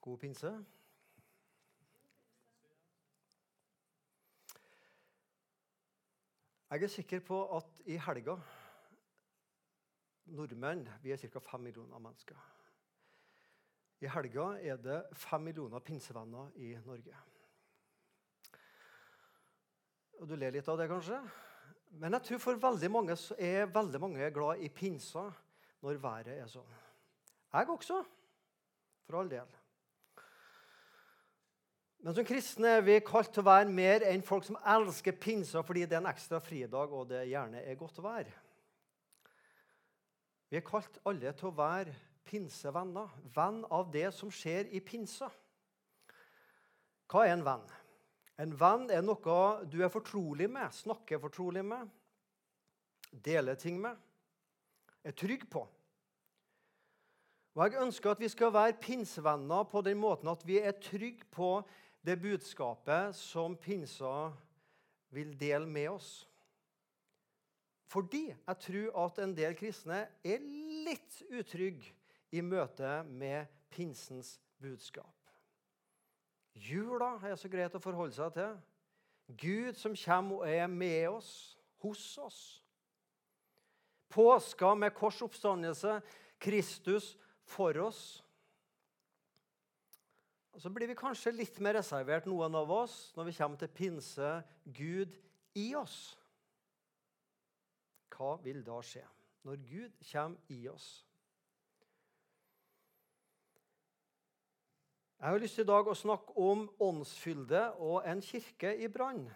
God pinse. Jeg er sikker på at i helga, nordmenn, vi er ca. 5 millioner mennesker. I helga er det 5 millioner pinsevenner i Norge. Og du ler litt av det kanskje? Men jeg tror for veldig mange glad i pinsa når været er sånn. Jeg også, for all del. Men som kristne er vi kalt til å være mer enn folk som elsker pinsa fordi det er en ekstra fridag, og det gjerne er godt vær. Vi er kalt alle til å være pinsevenner, venn av det som skjer i pinsa. Hva er en venn? En venn er noe du er fortrolig med, snakker fortrolig med, deler ting med, er trygg på. Og jeg ønsker at vi skal være pinsevenner på den måten at vi er trygg på det budskapet som pinsa vil dele med oss. Fordi jeg tror at en del kristne er litt utrygg i møte med pinsens budskap. Jula er så greit å forholde seg til. Gud som kommer og er med oss, hos oss. Påska med kors oppstandelse, Kristus for oss. Og så blir vi kanskje litt mer reservert, noen av oss, når vi kommer til pinse, Gud i oss. Hva vil da skje når Gud kommer i oss? Jeg har lyst til i dag å snakke om åndsfylde og en kirke i brann.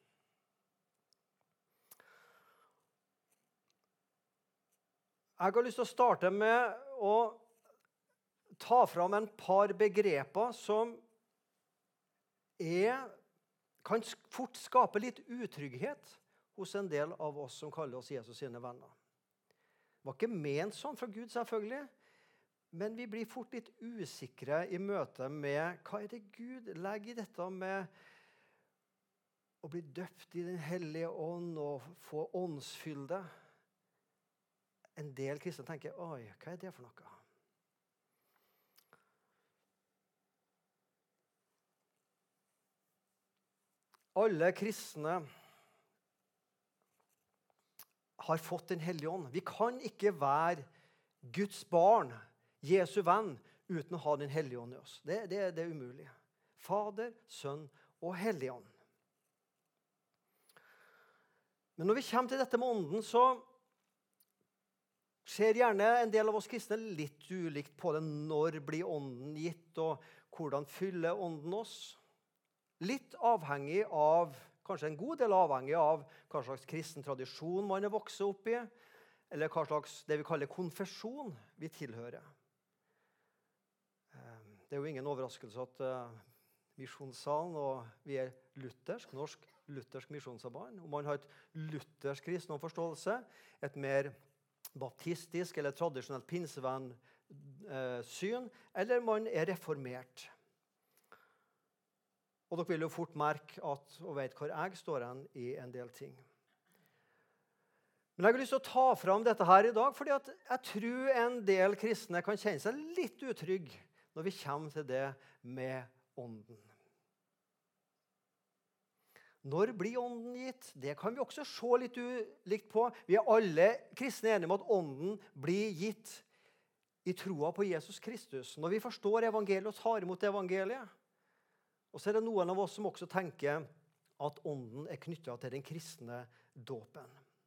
Jeg har lyst til å starte med å ta fram en par begreper som kan fort skape litt utrygghet hos en del av oss som kaller oss Jesus sine venner. Det var ikke ment sånn fra Gud, selvfølgelig, men vi blir fort litt usikre i møte med hva er det Gud legger i dette med å bli døpt i den hellige ånd og få åndsfylde. En del kristne tenker, oi, hva er det for noe? Alle kristne har fått den hellige ånd. Vi kan ikke være Guds barn, Jesu venn, uten å ha den hellige ånd i oss. Det er umulig. Fader, Sønn og hellige ånd. Men når vi kommer til dette med ånden, så ser gjerne en del av oss kristne litt ulikt på det. Når blir ånden gitt, og hvordan fyller ånden oss? Litt avhengig av, kanskje en god del avhengig av hva slags kristen tradisjon man er vokset opp i, eller hva slags det vi kaller konfesjon vi tilhører. Det er jo ingen overraskelse at misjonssalen, og vi er norsk luthersk misjonsarbeid. Om man har et luthersk kristendomsforståelse, et mer baptistisk eller tradisjonelt pinsevenn syn, eller man er reformert. Og dere vil jo fort merke og vet hvor jeg står hen i en del ting. Men jeg har lyst til å ta fram dette her i dag, fordi at jeg tror en del kristne kan kjenne seg litt utrygg når vi kommer til det med ånden. Når blir ånden gitt? Det kan vi også se litt ulikt på. Vi er alle kristne enige om at ånden blir gitt i troa på Jesus Kristus. Når vi forstår evangeliet og tar imot evangeliet. Og så er det noen av oss som også tenker at ånden er knyttet til den kristne dåpen.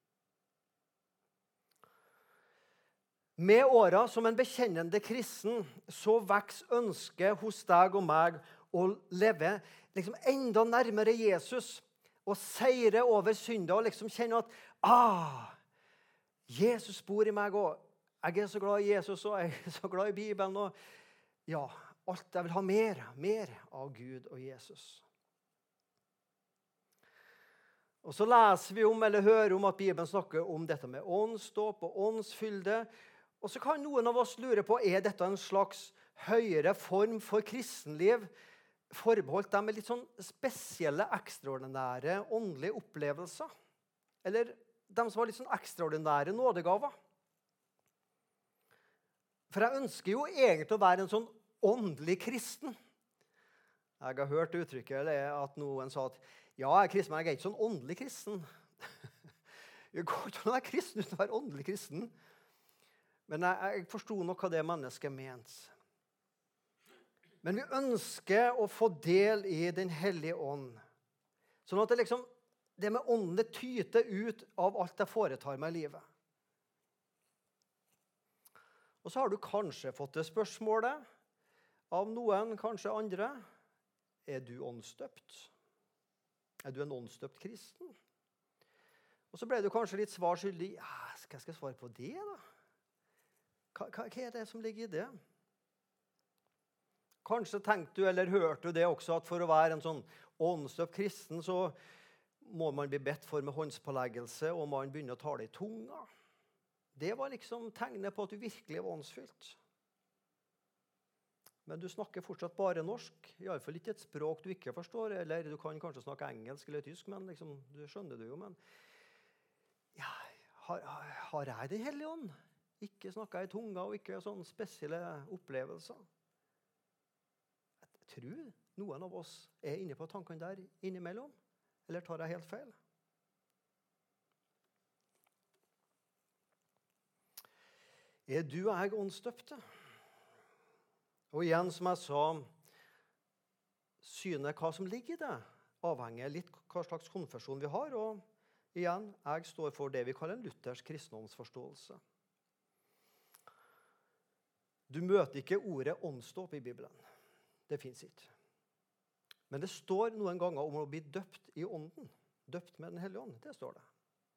Med åra som en bekjennende kristen, så vokser ønsket hos deg og meg å leve liksom enda nærmere Jesus, og seire over synder, og liksom kjenne at Jesus bor i meg, og jeg er så glad i Jesus, og jeg er så glad i Bibelen, og ja, alt jeg vil ha mer av Gud og Jesus. Og så leser vi om, eller hører om at Bibelen snakker om dette med åndsdåp og åndsfylde. Og så kan noen av oss lure på, er dette en slags høyere form for kristenliv, forbeholdt dem med litt sånn spesielle, ekstraordinære åndelige opplevelser? Eller dem som har litt sånn ekstraordinære nådegaver? For jeg ønsker jo egentlig å være en sånn åndelig kristen. Jeg har hørt uttrykket at noen sa at ja, jeg er kristen, men jeg er ikke sånn åndelig kristen. Det går ikke an å være kristen uten å være åndelig kristen. Men jeg forsto nok hva det mennesket mente. Men vi ønsker å få del i Den hellige ånd. Sånn at det med ånden det tyter ut av alt jeg foretar meg i livet. Og så har du kanskje fått det spørsmålet av noen, kanskje andre. Er du åndsdøpt? Er du en åndsdøpt kristen? Og så ble du kanskje litt svar skyldig. Ja, skal jeg svare på det da? Hva er det som ligger i det? Kanskje tenkte du, eller hørte du det også, at for å være en sånn åndsdøpt kristen, så må man bli bedt for med håndspåleggelse, og man begynner å tale i tunga. Det var tegnet på at du virkelig var åndsfylt. Men du snakker fortsatt bare norsk, i alle fall ikke et språk du ikke forstår, eller du kan kanskje snakke engelsk eller tysk, men du skjønner det jo. Men ja, har jeg Den hellige ånd? Ikke snakker i tunga, og ikke sånne spesielle opplevelser. Jeg tror noen av oss er inne på tankene der innimellom, eller tar jeg helt feil? Er du og jeg åndsdøpte? Og igjen, som jeg sa, synet hva som ligger i det, avhenger litt hva slags konfesjon vi har. Og igjen, jeg står for det vi kaller en luthersk kristendomsforståelse. Du møter ikke ordet åndsdåp i Bibelen. Det finnes ikke. Men det står noen ganger om å bli døpt i ånden. Døpt med Den hellige ånd, det står det.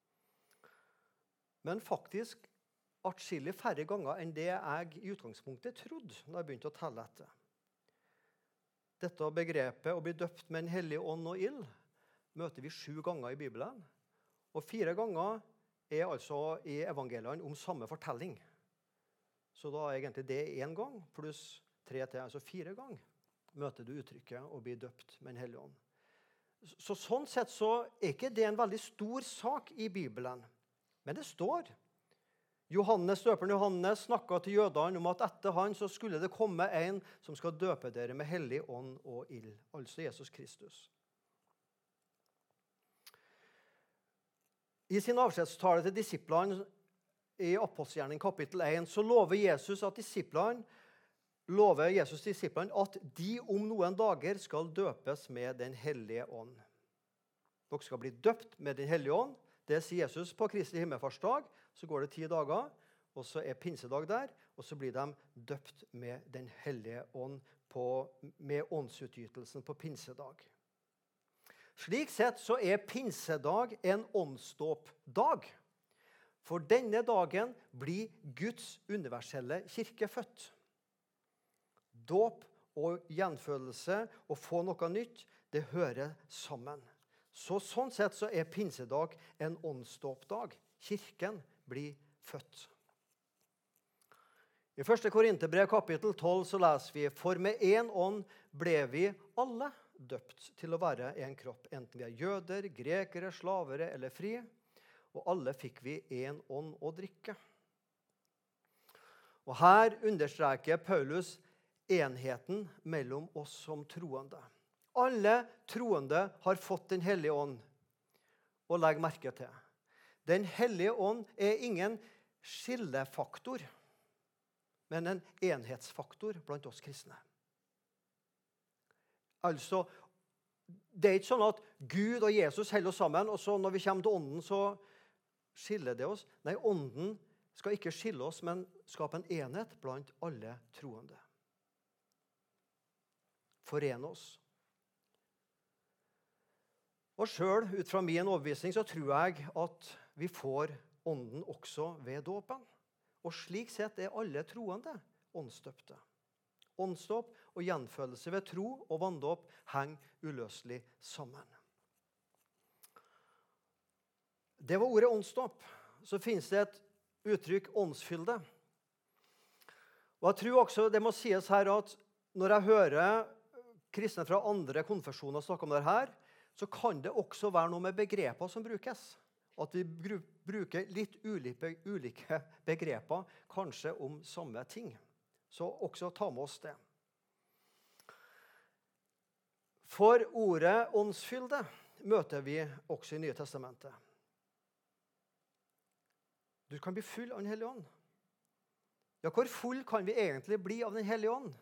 Men faktisk atskillig færre ganger enn det jeg i utgangspunktet trodde når jeg begynte å telle etter. Dette begrepet å bli døpt med Den hellige ånd og ild møter vi 7 ganger i Bibelen. Og 4 ganger er altså i evangeliene om samme fortelling. Så da er egentlig det 1 gang, pluss 3 til, altså 4 ganger møter du uttrykket å bli døpt med Den hellige ånd. Så sånn sett så er ikke det en veldig stor sak i Bibelen. Men det står. Døperen Johannes snakket til jødene om at etter han så skulle det komme en som skal døpe dere med hellig ånd og ild, altså Jesus Kristus. I sin avskjedstale til disiplene i Apostelgjerningen kapittel 1 så lover Jesus disiplene at de om noen dager skal døpes med Den hellige ånd. Dere skal bli døpt med Den hellige ånd. Det sier Jesus på Kristi himmelfartsdag. Så går det 10 dager, og så er pinsedag der, og så blir de døpt med Den hellige ånd med åndsutgytelsen på pinsedag. Slik sett så er pinsedag en åndsdåpdag. For denne dagen blir Guds universelle kirke født. Dåp og gjenfødelse og få noe nytt, det hører sammen. Sånn sett så er pinsedag en åndsdåpdag. Kirken blir født. I 1. Korinterbrev kapittel 12 så leser vi: For med en ånd ble vi alle døpt til å være en kropp, enten vi er jøder, grekere, slavere eller fri, og alle fikk vi en ånd å drikke. Og her understreker Paulus enheten mellom oss som troende. Alle troende har fått Den hellige ånd, og legg merke til. Den hellige ånd er ingen skillefaktor, men en enhetsfaktor blant oss kristne. Altså, det er ikke sånn at Gud og Jesus holder oss sammen, og så når vi kommer til ånden, så skiller det oss. Nei, ånden skal ikke skille oss, men skape en enhet blant alle troende. Forene oss. Og selv, ut fra min overbevisning, så tror jeg at vi får ånden også ved dåpen. Og slik sett er alle troende åndsdøpte. Åndsdåp og gjenfødelse ved tro og vanndåp henger uløselig sammen. Det var ordet åndsdåp. Så finnes det et uttrykk åndsfylde. Og jeg tror også det må sies her at når jeg hører kristne fra andre konfesjoner snakke om det her, så kan det også være noe med begreper som brukes. At vi bruker litt ulike begreper, kanskje om samme ting. Så også ta med oss det. For ordet åndsfylde møter vi også i Nye Testamentet. Du kan bli full av den hellige ånd. Ja, hvor full kan vi egentlig bli av den hellige ånd?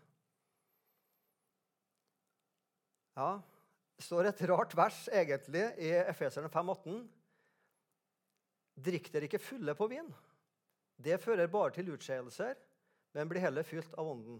Ja, det står et rart vers egentlig i Efeserne 5,18. Drikk dere ikke fulle på vin. Det fører bare til utskeielser, men blir heller fylt av ånden.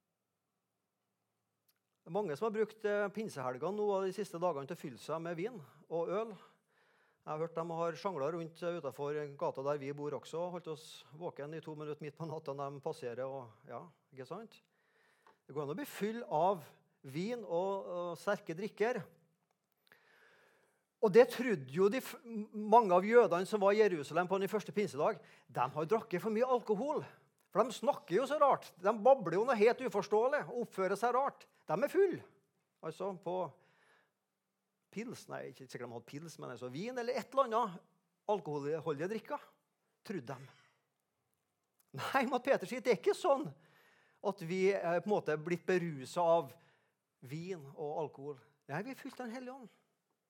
Det er mange som har brukt pinsehelgene nå og de siste dagene til å fylle seg med vin og øl. Jeg har hørt de har sjanglet rundt utenfor gata der vi bor også, holdt oss våken i 2 minutter midt på natta når de passerer, og ja, ikke sant? Det går an å bli full av vin og sterke drikker. Og det trodde jo mange av jødene som var i Jerusalem på den første pinsedag, de har drukket for mye alkohol. For de snakker jo så rart. De babler jo noe helt uforståelig og oppfører seg rart. De er full. Altså på pils, nei, ikke sikkert de hadde pils, men altså vin eller et eller annet alkoholholdige drikker, trodde de. Nei, men Peter sier, det er ikke sånn at vi er på en måte blitt beruset av vin og alkohol. Nei, vi er fylt av den hellige ånd.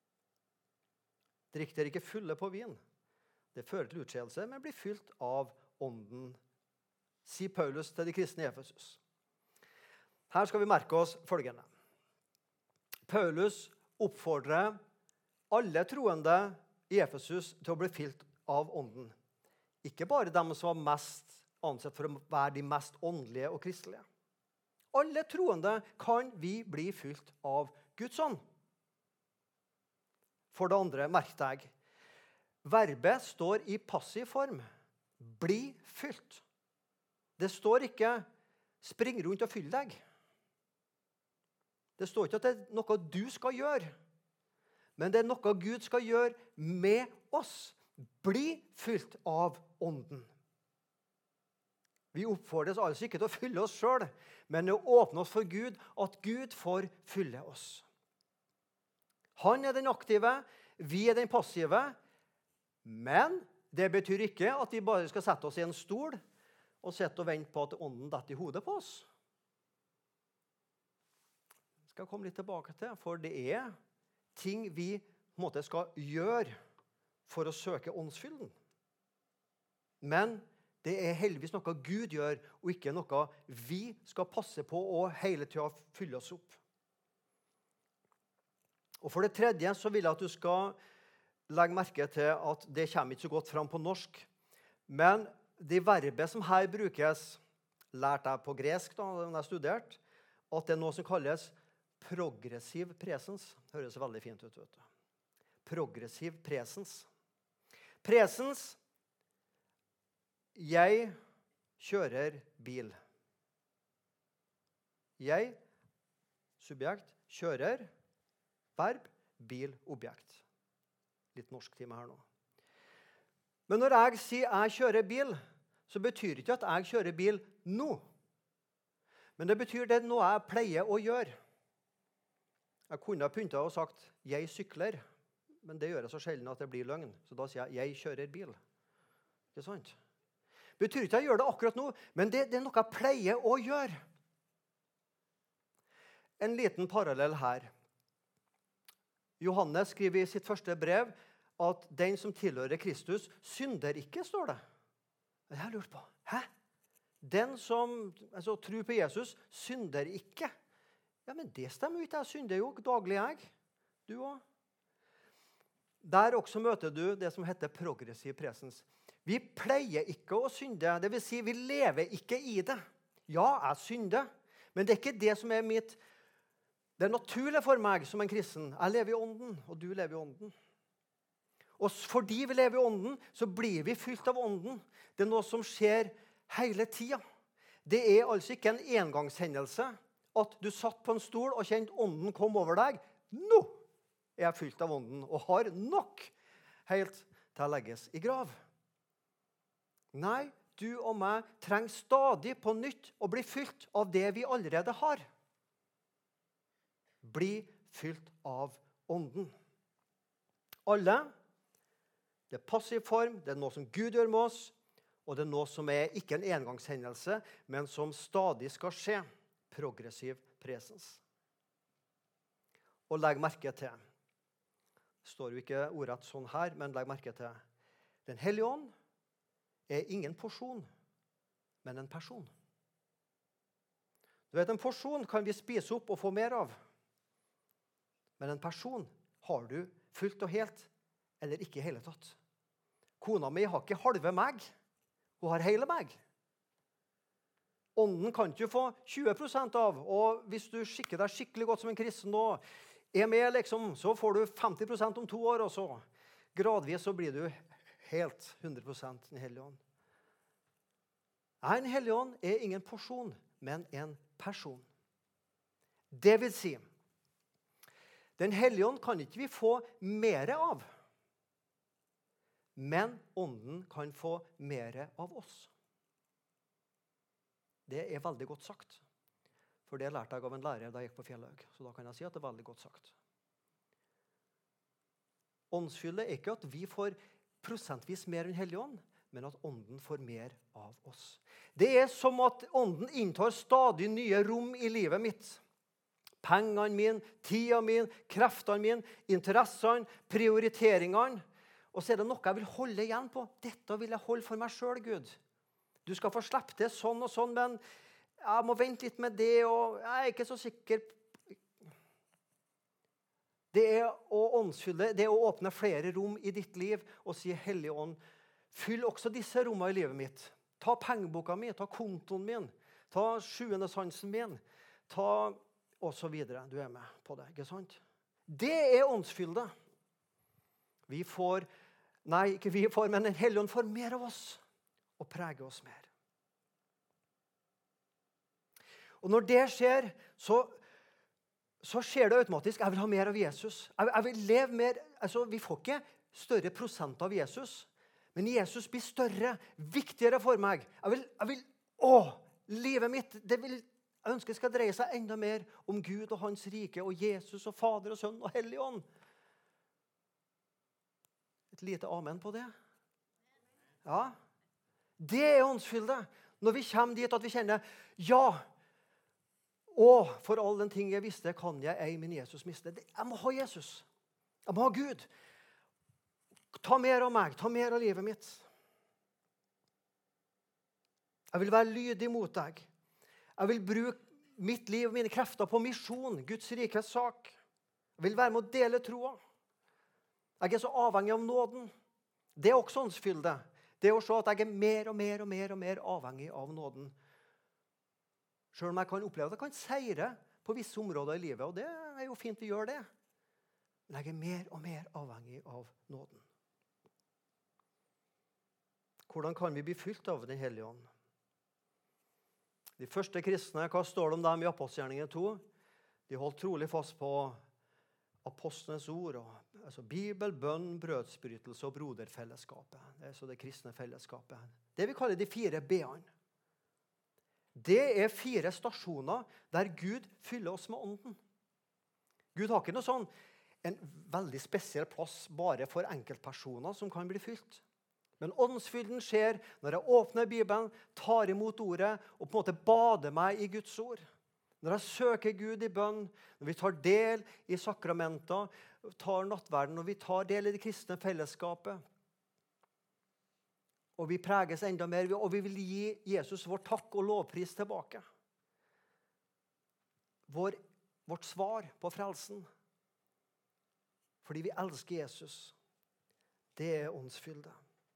Drikk dere ikke fulle på vin. Det fører til utskeielse, men blir fylt av ånden, sier Paulus til de kristne i Efesus. Her skal vi merke oss følgende. Paulus oppfordrer alle troende i Efesus til å bli fylt av ånden. Ikke bare dem som var mest ansett for å være de mest åndelige og kristelige. Alle troende kan vi bli fylt av Guds ånd. For det andre, merk deg, verbet står i passiv form. Bli fylt. Det står ikke spring rundt og fyll deg. Det står ikke at det er noe du skal gjøre, men det er noe Gud skal gjøre med oss. Bli fylt av ånden. Vi oppfordres altså ikke til å fylle oss selv, men å åpne oss for Gud, at Gud får fylle oss. Han er den aktive, vi er den passive, men det betyr ikke at vi bare skal sette oss i en stol og sitte og vente på at ånden detter i hodet på oss. Jeg skal komme litt tilbake til, for det er ting vi på en måte skal gjøre for å søke åndsfylden. Men det er heldigvis noe Gud gjør, og ikke noe vi skal passe på å hele tiden fylle oss opp. Og for det tredje så vil jeg at du skal legge merke til at det kommer ikke så godt fram på norsk. Men det verbet som her brukes, lærte jeg på gresk da jeg studerte, at det er noe som kalles progressiv presens. Høres veldig fint ut, vet du. Progressiv presens. Presens, jeg kjører bil. Jeg, subjekt, kjører, verb, bil, objekt. Litt norsk time her nå. Men når jeg sier jeg kjører bil, så betyr det ikke at jeg kjører bil nå. Men det betyr det er noe jeg pleier å gjøre. Jeg kunne ha pyntet og sagt jeg sykler, men det gjør jeg så sjelden at det blir løgn. Så da sier jeg kjører bil. Ikke sant? Det betyr ikke at jeg gjør det akkurat nå, men det er noe jeg pleier å gjøre. En liten parallell her. Johannes skriver i sitt første brev at den som tilhører Kristus synder ikke, står det. Det har jeg lurt på. Hæ? Den som tror på Jesus synder ikke. Ja, men det stemmer jo ikke. Jeg synder jo daglig, jeg. Du også. Der også møter du det som heter progressiv presens. Vi pleier ikke å synde. Det vil si, vi lever ikke i det. Ja, jeg synder. Men det er ikke det som er mitt. Det er naturlig for meg som en kristen. Jeg lever i ånden, og du lever i ånden. Og fordi vi lever i ånden, så blir vi fylt av ånden. Det er noe som skjer hele tiden. Det er altså ikke en engangshendelse at du satt på en stol og kjente ånden kom over deg. Nå er jeg fylt av ånden og har nok helt til å legges i grav. Nei, du og meg trenger stadig på nytt å bli fylt av det vi allerede har. Bli fylt av ånden. Alle, det er passiv form, det er noe som Gud gjør med oss, og det er noe som er ikke en engangshendelse, men som stadig skal skje. Progressiv presens. Og legg merke til. Det står jo ikke ordrett sånn her, men legg merke til. Den hellige ånd er ingen porsjon, men en person. Du vet, en porsjon kan vi spise opp og få mer av. Men en person har du fullt og helt, eller ikke i hele tatt. Kona mi har ikke halve meg, hun har hele meg. Ånden kan ikke få 20% av, og hvis du skikker deg skikkelig godt som en kristen og er med, liksom, så får du 50% om 2 år, og så gradvis så blir du helt 100% den hellige ånd. En hellige ånd er ingen porsjon, men en person. Det vil si, den hellige ånd kan ikke vi få mer av, men ånden kan få mer av oss. Det er veldig godt sagt. For det lærte jeg av en lærer da jeg gikk på Fjellhaug. Så da kan jeg si at det er veldig godt sagt. Åndsfylde er ikke at vi får prosentvis mer enn hellig ånd, men at ånden får mer av oss. Det er som at ånden inntar stadig nye rom i livet mitt. Pengene mine, tida min, kreftene mine, interessene, prioriteringene. Og så er det noe jeg vil holde igjen på. Dette vil jeg holde for meg selv, Gud. Du skal få slippe det sånn og sånn, men jeg må vente litt med det, og jeg er ikke så sikker. Det er å åndsfylle, det er å åpne flere rom i ditt liv og si, Hellige ånd, fyll også disse rommene i livet mitt. Ta pengeboka mi, ta kontoen min, ta sjuende sansen min, ta og så videre. Du er med på det, ikke sant? Det er åndsfylde. Vi får, nei, ikke vi får, men den Hellige ånd får mer av oss og preger oss mer. Og når det skjer, så skjer det automatisk. Jeg vil ha mer av Jesus. Jeg vil leve mer. Altså, vi får ikke større prosent av Jesus, men Jesus blir større, viktigere for meg. Livet mitt, jeg ønsker skal dreie seg enda mer om Gud og hans rike, og Jesus og Fader og Sønn og Hellig Ånd. Et lite amen på det. Ja, det er åndsfylde. Når vi kommer dit at vi kjenner, ja, og for all den ting jeg visste, kan jeg ei min Jesus miste. Jeg må ha Jesus. Jeg må ha Gud. Ta mer av meg. Ta mer av livet mitt. Jeg vil være lydig mot deg. Jeg vil bruke mitt liv og mine krefter på misjon, Guds rikes sak. Jeg vil være med å dele troa. Jeg er så avhengig av nåden. Det er også åndsfylde. Det er å se at jeg er mer og mer og mer og mer avhengig av nåden. Selv om jeg kan oppleve at jeg kan seire på visse områder i livet, og det er jo fint å gjøre det. Men jeg er mer og mer avhengig av nåden. Hvordan kan vi bli fylt av den hellige ånd? De første kristne, hva står det om dem i Apostelgjerningene 2? De holdt trolig fast på apostlenes ord, altså Bibel, bønn, brødsbrytelse og broderfellesskapet. Det er så det kristne fellesskapet. Det vi kaller de 4 B-ene. Det er 4 stasjoner der Gud fyller oss med ånden. Gud har ikke noe sånn, en veldig spesiell plass bare for enkeltpersoner som kan bli fylt. Men åndsfylden skjer når jeg åpner Bibelen, tar imot ordet og på en måte bader meg i Guds ord. Når jeg søker Gud i bønn, når vi tar del i sakramenter, tar nattverden, når vi tar del i det kristne fellesskapet, og vi preges enda mer, og vi vil gi Jesus vår takk og lovpris tilbake. Vårt svar på frelsen. Fordi vi elsker Jesus. Det er åndsfylde.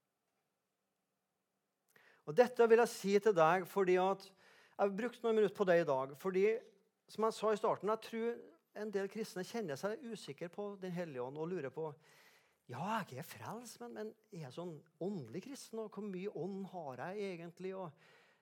Og dette vil jeg si til deg, fordi at jeg har brukt noen minutter på det i dag, fordi, som jeg sa i starten, jeg tror en del kristne kjenner seg usikre på den hellige ånd, og lurer på, ja, jeg er frelst, men jeg er sånn åndelig kristen, og hvor mye ånd har jeg egentlig? Og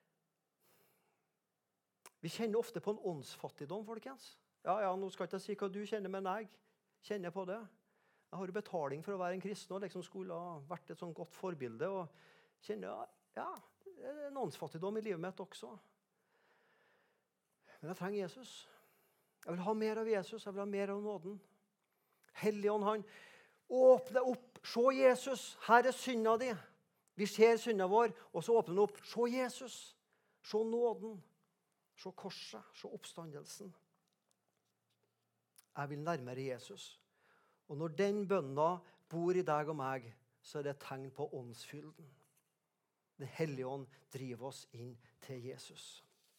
vi kjenner ofte på en åndsfattigdom, folkens. Ja, nå skal jeg ikke si hva du kjenner, men jeg kjenner på det. Jeg har jo betaling for å være en kristen, og liksom skulle ha vært et sånn godt forbilde, og kjenner, ja, det er en åndsfattigdom i livet mitt også. Men jeg trenger Jesus. Jeg vil ha mer av Jesus, jeg vil ha mer av nåden. Helligånd, han åpne opp, se Jesus, her er synda di. Vi ser synda vår, og så åpner han opp, se Jesus, se nåden, se korset, se oppstandelsen. Jeg vil nærmere Jesus. Og når den bønna bor i deg og meg, så er det et tegn på åndsfylden. Den hellige ånd driver oss inn til Jesus.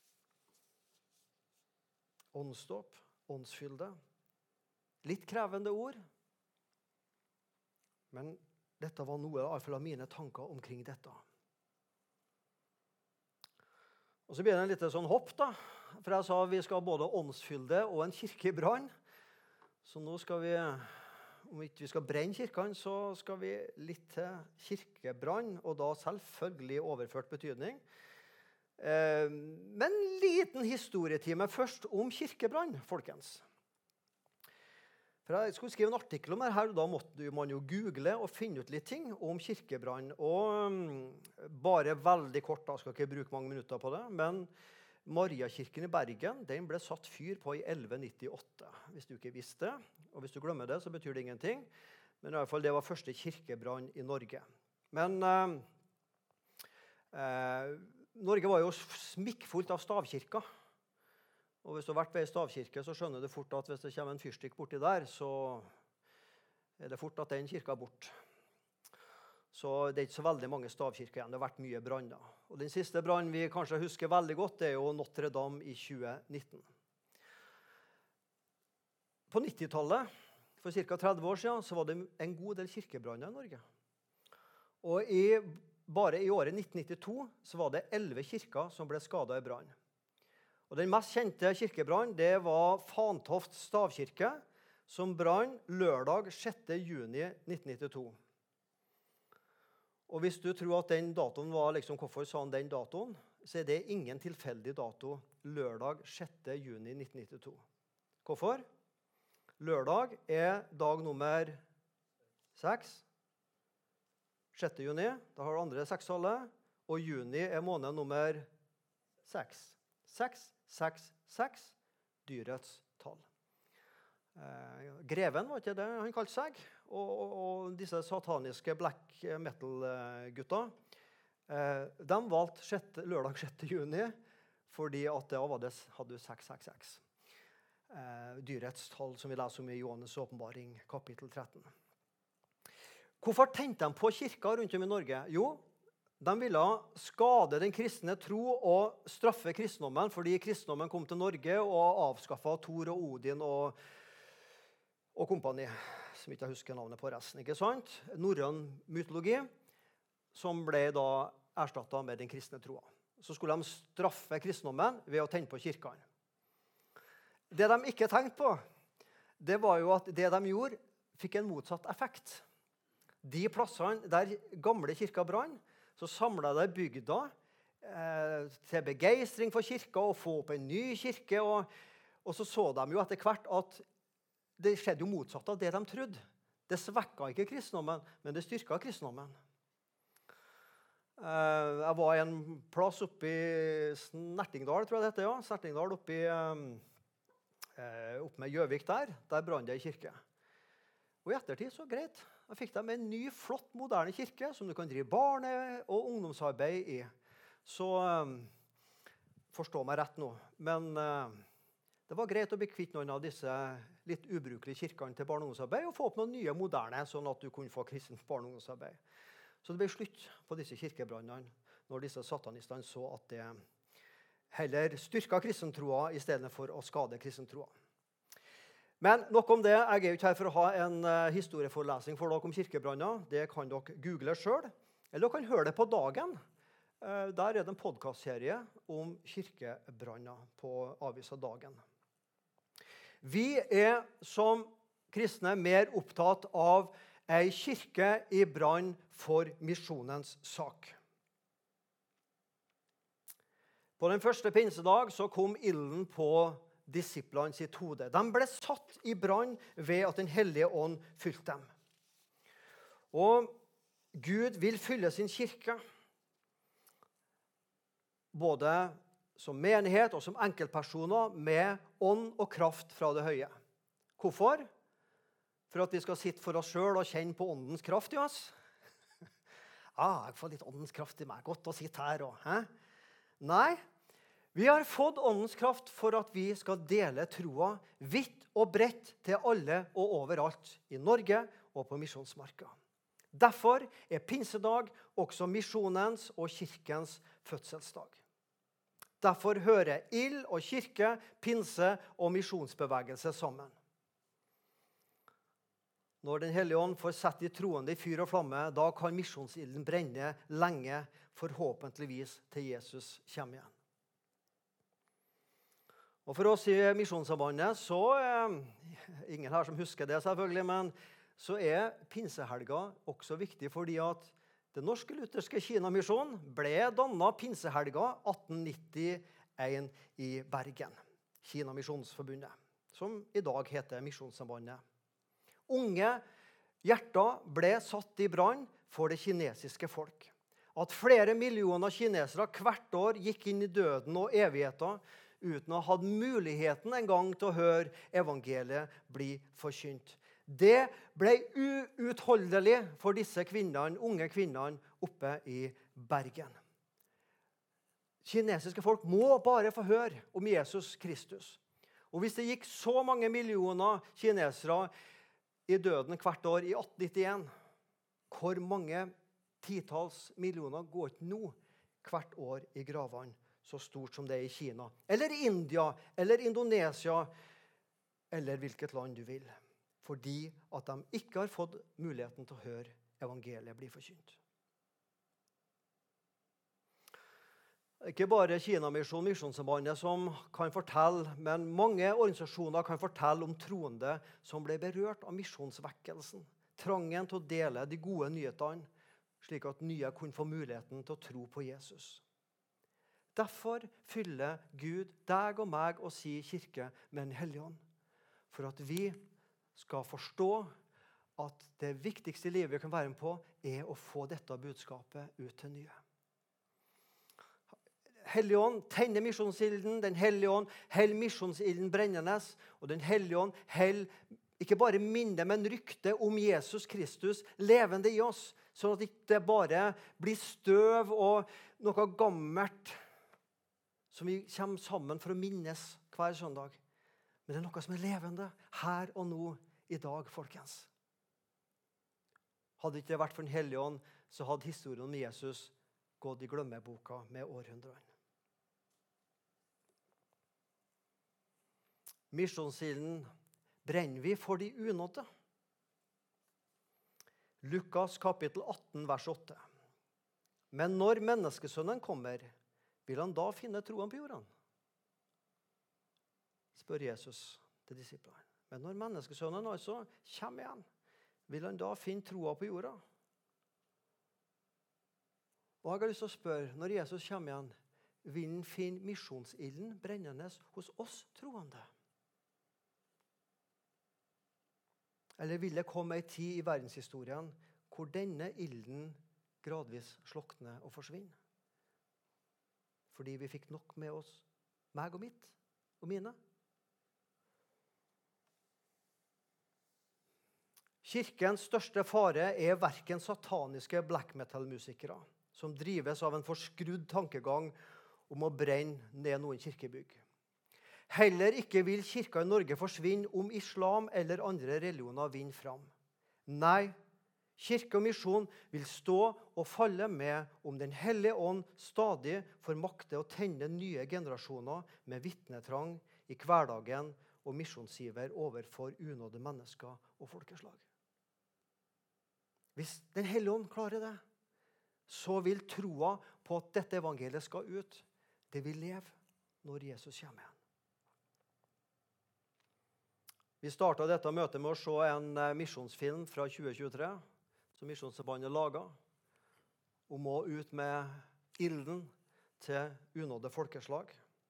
Åndsdåp, åndsfylde. Litt krevende ord. Men dette var noe i hvert fall av mine tanker omkring dette. Og så blir det en liten sånn hopp da. For jeg sa vi skal ha både åndsfylde og en kirke i brann. Så nå skal vi, om ikke vi skal brenne kirkene, så skal vi litt til kirkebrann, og da selvfølgelig overført betydning. Men en liten historietime først om kirkebrann, folkens. For jeg skulle skrive en artikkel om det her, og da måtte man jo google og finne ut litt ting om kirkebrann. Og bare veldig kort, da skal jeg ikke bruke mange minutter på det, men Mariakirken i Bergen, den ble satt fyr på i 1198, hvis du ikke visste det. Og hvis du glemmer det, så betyr det ingenting. Men i hvert fall det var første kirkebrann i Norge. Men Norge var jo smikkfullt av stavkirker. Og hvis du har vært ved en stavkirke, så skjønner du fort at hvis det kommer en fyrstikk borti der, så er det fort at den kirka er bort. Så det er ikke så veldig mange stavkirker igjen. Det har vært mye branner. Og den siste brannen vi kanskje husker veldig godt, det er jo Notre Dame i 2019. På 90-tallet, for ca. 30 år siden, så var det en god del kirkebranner i Norge. Og bare i året 1992 så var det 11 kirker som ble skadet i brann. Og den mest kjente kirkebrann, det var Fantoft stavkirke, som brann lørdag 6. juni 1992. Og hvis du tror at den datoen var hvorfor sa han den datoen, så er det ingen tilfeldig dato, lørdag 6. juni 1992. Hvorfor? Lørdag er dag nummer 6. 6. juni, da har du andre sekstallet, og juni er måned nummer 6. 6, 6, 6, dyrets tall. Greven var ikke det han kalte seg, og disse sataniske black metal-gutta, de valgte lørdag 6. juni, fordi at da hadde du 666. Dyrets tall som vi leser om i Johannes åpenbaring, kapittel 13. Hvorfor tenkte de på kirka rundt om i Norge? Jo, de ville skade den kristne tro og straffe kristendommen, fordi kristendommen kom til Norge og avskaffet Thor og Odin og kompani, som ikke jeg husker navnet på resten, ikke sant? Norrøn mytologi, som ble da erstattet med den kristne troa. Så skulle de straffe kristendommen ved å tenne på kirkene. Det de ikke tenkte på, det var jo at det de gjorde, fikk en motsatt effekt. De plassene der gamle kirker brann, så samlet de bygda til begeistring for kirka og få opp en ny kirke. Og så de jo etter hvert at det skjedde jo motsatt av det de trodde. Det svekket ikke kristendommen, men det styrket kristendommen. Jeg var en plass oppe i Snertingdal, tror jeg det heter, ja. Snertingdal oppe med Gjøvik der. Der brann det i kirke. Og i ettertid så greit. Da fikk de en ny, flott, moderne kirke som du kan drive barne- og ungdomsarbeid i. Så forstå meg rett nå. Men det var greit å bli kvitt noen av disse litt ubrukelige kirkene til barne- og ungdomsarbeid og få opp noen nye moderne, sånn at du kunne få kristent barne- og ungdomsarbeid. Så det ble slutt på disse kirkebrannene når disse satanistene så at det heller styrket kristentroa i stedet for å skade kristentroa. Men nok om det. Jeg er jo ikke her for å ha en historieforelesning for dere om kirkebranner. Det kan dere google selv. Eller dere kan høre det på dagen. Der er det en podcastserie om kirkebranner på avisa Dagen. Vi er som kristne mer opptatt av en kirke i brann for misjonens sak. På den første pinsedag så kom ilden på disiplene sitt hode. De ble satt i brann ved at den hellige ånd fylte dem. Og Gud vil fylle sin kirke, både som menighet og som enkeltpersoner, med ånd og kraft fra det høye. Hvorfor? For at vi skal sitte for oss selv og kjenne på åndens kraft i oss. Jeg får litt åndens kraft i meg. Godt å sitte her. Nei, Vi har fått åndens kraft for at vi skal dele troa vidt og bredt til alle og overalt i Norge og på misjonsmarka. Derfor er pinsedag også misjonens og kirkens fødselsdag. Derfor hører ild og kirke, pinse og misjonsbevegelse sammen. Når Den hellige ånd får sette de troende i fyr og flamme, da kan misjonsilden brenne lenge, forhåpentligvis til Jesus kommer igjen. Og for oss i Misjonssambandet, så ingen her som husker det selvfølgelig, men så er pinsehelga også viktig fordi at det norske lutherske Kina-misjon ble dannet pinsehelga 1891 i Bergen. Kina-misjonsforbundet, som i dag heter Misjonssambandet. Unge hjerter ble satt i brann for det kinesiske folk. At flere millioner kinesere hvert år gikk inn i døden og evigheten uten å ha hatt muligheten en gang til å høre evangeliet bli forkynt. Det ble uutholdelig for disse kvinnene, unge kvinnene oppe i Bergen. Kinesiske folk må bare få høre om Jesus Kristus. Og hvis det gikk så mange millioner kinesere i døden hvert år i 1891, hvor mange titalls millioner går ikke nå hvert år i gravene så stort som det er i Kina, eller India, eller Indonesia, eller hvilket land du vil, fordi at de ikke har fått muligheten til å høre evangeliet bli forkynt. Ikke bare Kina-misjon, Misjonssambandet som kan fortelle, men mange organisasjoner kan fortelle om troende som ble berørt av misjonsvekkelsen, trangen til å dele de gode nyhetene, slik at nye kunne få muligheten til å tro på Jesus. Derfor fyller Gud deg og meg og si kirke med Den hellige ånd, for at vi skal forstå at det viktigste i livet vi kan være med på, er å få dette budskapet ut til nye. Hellige ånd tenner misjonsilden, Den hellige ånd holder misjonsilden brennende, og Den hellige ånd holder ikke bare minnet, men ryktet om Jesus Kristus levende i oss, sånn at det ikke bare blir støv og noe gammelt som vi kommer sammen for å minnes hver søndag. Men det er noe som er levende her og nå i dag, folkens. Hadde ikke det vært for Den hellige ånd, så hadde historien om Jesus gått i glemmeboka med århundrene. Misjonsilden brenner vi for de unådde. Lukas kapittel 18, vers 8. Men når menneskesønnen kommer, vil han da finne troen på jorden? Spør Jesus til disiplene. Men når menneskesønnen altså kommer igjen, vil han da finne troen på jorda? Og jeg har lyst til å spørre, når Jesus kommer igjen, vil han finne misjonsilden brennende hos oss troende? Eller vil det komme en tid i verdenshistorien hvor denne ilden gradvis slokner og forsvinner? Fordi vi fikk nok med oss, meg og mitt og mine. Kirkens største fare er hverken sataniske black metal-musikere som drives av en forskrudd tankegang om å brenne ned noen kirkebygg. Heller ikke vil kirka i Norge forsvinne om islam eller andre religioner vinner fram. Nei, kirke og misjon vil stå og falle med om Den hellige ånd stadig får makte å tenne nye generasjoner med vitnetrang i hverdagen og misjonsiver overfor unådde mennesker og folkeslag. Hvis Den hellige ånd klarer det, så vil troa på at dette evangeliet skal ut, det vil leve når Jesus kommer igjen. Vi startet dette møtet med å se en misjonsfilm fra 2023, som Misjonssambandet laget, om å ut med ilden til unådde folkeslag.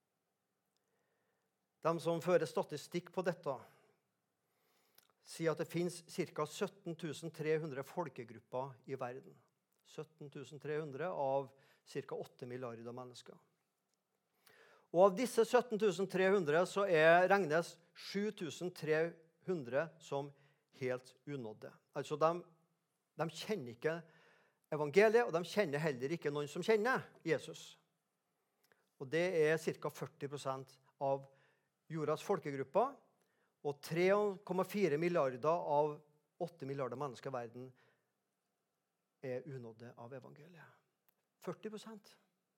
De som fører statistikk på dette, sier at det finnes ca. 17 300 folkegrupper i verden. 17 300 av ca. 8 milliarder mennesker. Og av disse 17 300 så regnes 7 300 som helt unådde. Altså de kjenner ikke evangeliet, og de kjenner heller ikke noen som kjenner Jesus. Og det er ca. 40% av jordas folkegrupper, og 3,4 milliarder av 8 milliarder mennesker i verden er unådde av evangeliet. 40%.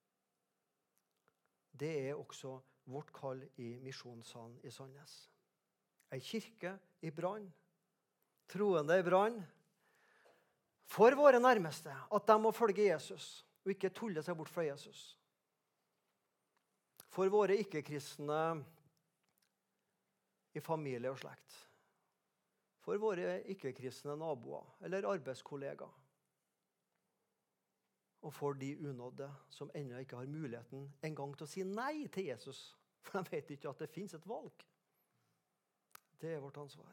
Det er også vårt kall i Misjonssalen i Sandnes. En kirke i brann, troende i brann, for våre nærmeste, at de må følge Jesus, og ikke tulle seg bort fra Jesus. For våre ikke-kristne i familie og slekt. For våre ikke-kristne naboer eller arbeidskollegaer. Og for de unådde som ennå ikke har muligheten en gang til å si nei til Jesus. For de vet ikke at det finnes et valg. Det er vårt ansvar.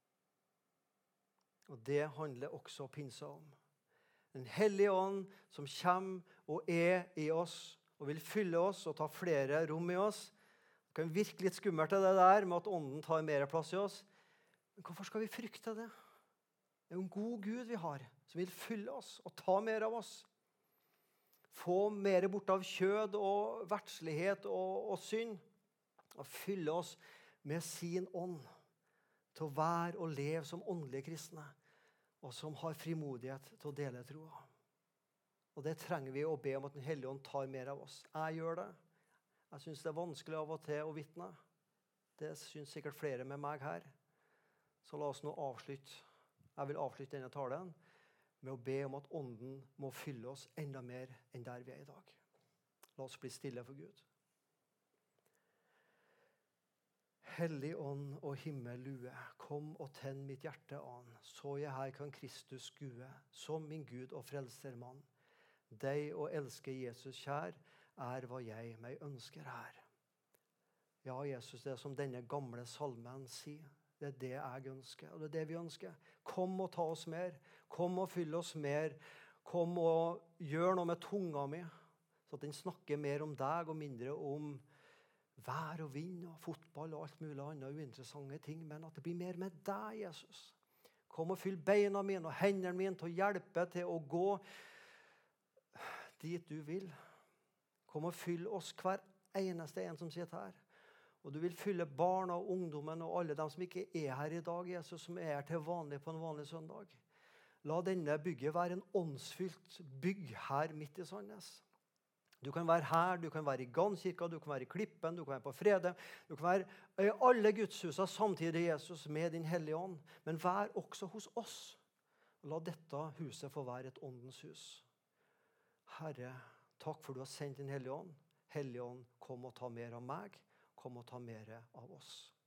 Og det handler også pinse om. En hellig ånd som kommer og er i oss, og vil fylle oss og ta flere rom i oss. Det kan virke litt skummelt det der med at ånden tar mer plass i oss. Men hvorfor skal vi frykte det? Det er jo en god Gud vi har, som vil fylle oss og ta mer av oss. Få mer bort av kjød og verdslighet og synd, og fylle oss med sin ånd til å være og leve som åndelige kristne, og som har frimodighet til å dele troa. Og det trenger vi å be om at Den hellige ånd tar mer av oss. Jeg gjør det. Jeg synes det er vanskelig av og til å vitne. Det synes sikkert flere med meg her. Så la oss nå avslutte. Jeg vil avslutte denne talen med å be om at ånden må fylle oss enda mer enn der vi er i dag. La oss bli stille for Gud. Hellig ånd og himmel lue, kom og tenn mitt hjerte an, så jeg her kan Kristus skue, som min Gud og frelsermann. Deg å elske Jesus kjær, er hva jeg meg ønsker her. Ja, Jesus, det er som denne gamle salmen sier. Det er det jeg ønsker, og det er det vi ønsker. Kom og ta oss mer. Kom og fyll oss mer. Kom og gjør noe med tunga mi, så at den snakker mer om deg og mindre om vær og vind og fotball og alt mulig annet uinteressante ting, men at det blir mer med deg, Jesus. Kom og fyll beina mine og hendene mine til å hjelpe til å gå dit du vil. Kom og fyll oss hver eneste en som sitter her. Og du vil fylle barn og ungdommen og alle dem som ikke er her i dag, Jesus, som er her til vanlig på en vanlig søndag. La denne bygget være en åndsfylt bygg her midt i Sandnes. Du kan være her, du kan være i Ganskirka, du kan være i Klippen, du kan være på Frede. Du kan være i alle gudshusene samtidig, Jesus, med din hellige ånd. Men vær også hos oss. La dette huset få være et åndens hus. Herre, takk for du har sendt din hellige ånd. Hellige ånd, kom og ta mer av meg. Kom og ta mer av oss.